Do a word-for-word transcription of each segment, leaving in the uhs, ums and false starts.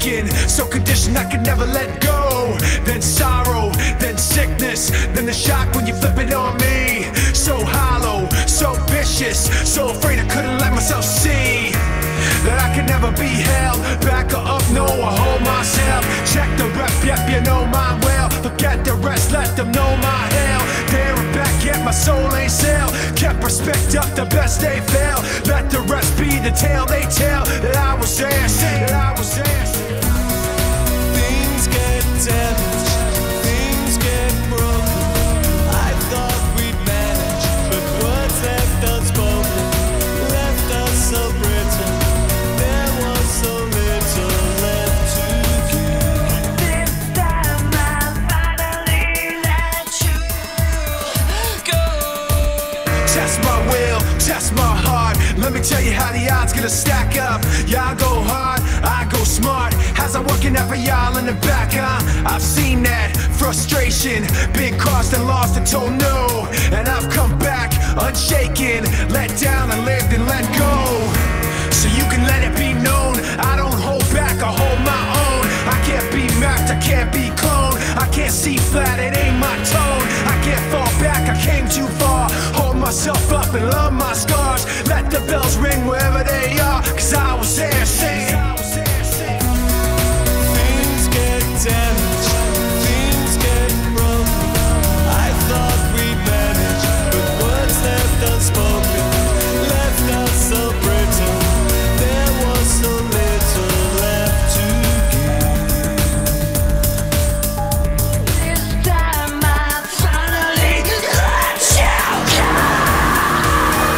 broken, so conditioned I could never let go. Then sorrow, then sickness, then the shock when you flip it on me. So hollow, so vicious, so afraid I couldn't let myself see that I could never be held back or up, no, I hold myself. Check the rep, yep, you know mine well. Forget the rest, let them know my hell. There and back, yet my soul ain't sell. Kept respect up, the best they fail. Let the rest be the tale they tell. That I was there, that I was there. Things get damaged, things get broken. I thought we'd manage, but words left unspoken, left us so brittle. There was so little left to give. This time I finally let you go. Test my will, test my heart. Let me tell you how the odds gonna stack up. Y'all go hard, I go smart. How's I working out for y'all in the back, huh? I've seen that frustration, been crossed and lost and told no. And I've come back unshaken, let down and lived and let go. So you can let it be known, I don't hold back, I hold my own. I can't be mapped, I can't be cloned. I can't see flat, it ain't my tone. I can't fall back, I came too far. Hold myself up and love my scars. Let the bells ring wherever they are, cause I was there, singing. Things get damaged, things get broken. I thought we'd manage, but words left unspoken, left us so brittle. There was so little left to give. This time I finally let you go.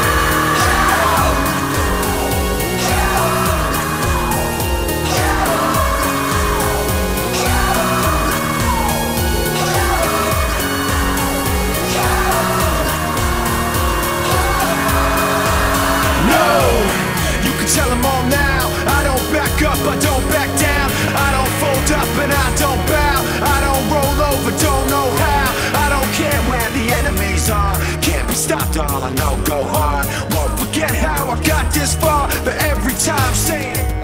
Tell them all now, I don't back up, I don't back down. I don't fold up and I don't bow. I don't roll over, don't know how. I don't care where the enemies are. Can't be stopped, all I know, go hard. Won't forget how I got this far, but every time saying